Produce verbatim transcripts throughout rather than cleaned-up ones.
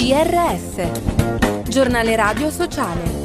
G R S, Giornale Radio Sociale.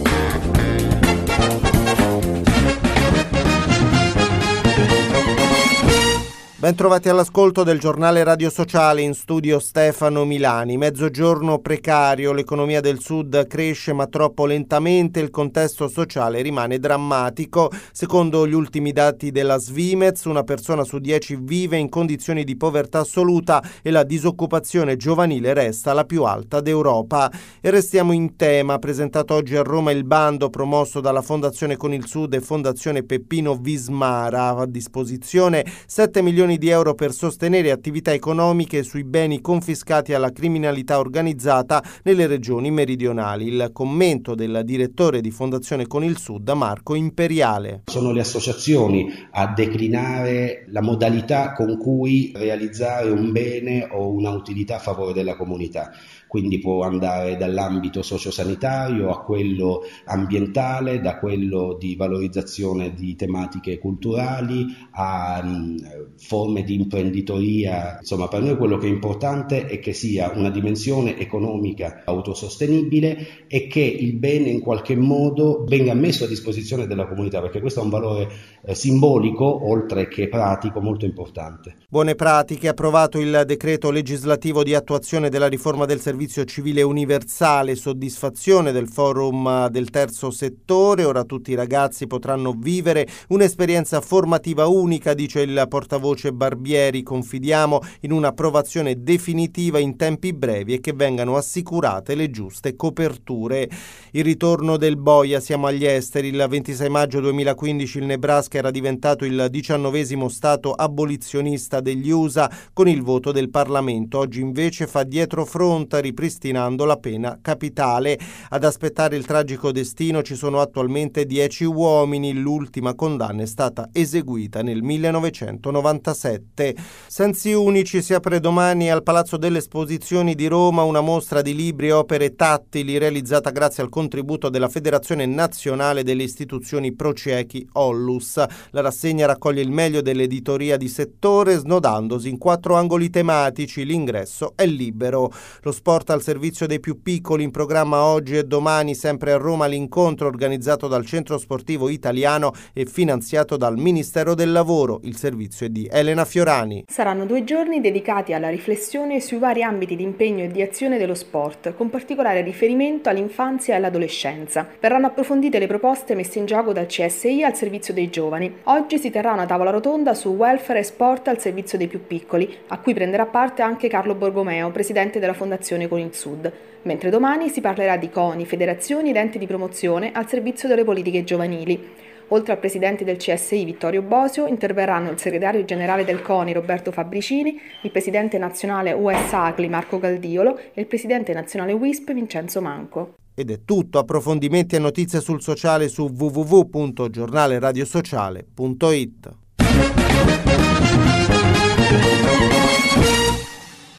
Ben trovati all'ascolto del Giornale Radio Sociale, in studio Stefano Milani. Mezzogiorno precario, l'economia del Sud cresce ma troppo lentamente, il contesto sociale rimane drammatico. Secondo gli ultimi dati della Svimez, una persona su dieci vive in condizioni di povertà assoluta e la disoccupazione giovanile resta la più alta d'Europa. E restiamo in tema, presentato oggi a Roma il bando promosso dalla Fondazione Con il Sud e Fondazione Peppino Vismara, a disposizione sette milioni di euro per sostenere attività economiche sui beni confiscati alla criminalità organizzata nelle regioni meridionali. Il commento del direttore di Fondazione Con il Sud, Marco Imperiale. Sono le associazioni a declinare la modalità con cui realizzare un bene o una utilità a favore della comunità. Quindi può andare dall'ambito sociosanitario a quello ambientale, da quello di valorizzazione di tematiche culturali a um, forme di imprenditoria. Insomma, per noi quello che è importante è che sia una dimensione economica autosostenibile e che il bene in qualche modo venga messo a disposizione della comunità, perché questo è un valore eh, simbolico oltre che pratico molto importante. Buone pratiche. Approvato il decreto legislativo di attuazione della riforma del servizio civile universale, soddisfazione del forum del terzo settore. Ora tutti i ragazzi potranno vivere un'esperienza formativa unica, dice il portavoce Barbieri. Confidiamo in un'approvazione definitiva in tempi brevi e che vengano assicurate le giuste coperture. Il ritorno del boia, siamo agli esteri. Il ventisei maggio duemilaquindici il Nebraska era diventato il diciannovesimo stato abolizionista degli U S A con il voto del Parlamento. Oggi invece fa dietro fronte, ripristinando la pena capitale. Ad aspettare il tragico destino ci sono attualmente dieci uomini. L'ultima condanna è stata eseguita nel millenovecentonovantasette. Sensi unici, si apre domani al Palazzo delle Esposizioni di Roma una mostra di libri e opere tattili realizzata grazie al contributo della Federazione Nazionale delle Istituzioni Prociechi Ollus. La rassegna raccoglie il meglio dell'editoria di settore, snodandosi in quattro angoli tematici. L'ingresso è libero. Lo sport al servizio dei più piccoli, in programma oggi e domani sempre a Roma l'incontro organizzato dal Centro Sportivo Italiano e finanziato dal Ministero del Lavoro. Il servizio è di Elena Fiorani. Saranno due giorni dedicati alla riflessione sui vari ambiti di impegno e di azione dello sport, con particolare riferimento all'infanzia e all'adolescenza. Verranno approfondite le proposte messe in gioco dal C S I al servizio dei giovani. Oggi si terrà una tavola rotonda su welfare e sport al servizio dei più piccoli, a cui prenderà parte anche Carlo Borgomeo, presidente della Fondazione Con il Sud, mentre domani si parlerà di CONI, federazioni ed enti di promozione al servizio delle politiche giovanili. Oltre al presidente del C S I Vittorio Bosio interverranno il segretario generale del CONI Roberto Fabricini, il presidente nazionale U S A C L I Marco Galdiolo e il presidente nazionale W I S P Vincenzo Manco. Ed è tutto. Approfondimenti e notizie sul sociale su w w w punto giornale radio sociale punto i t.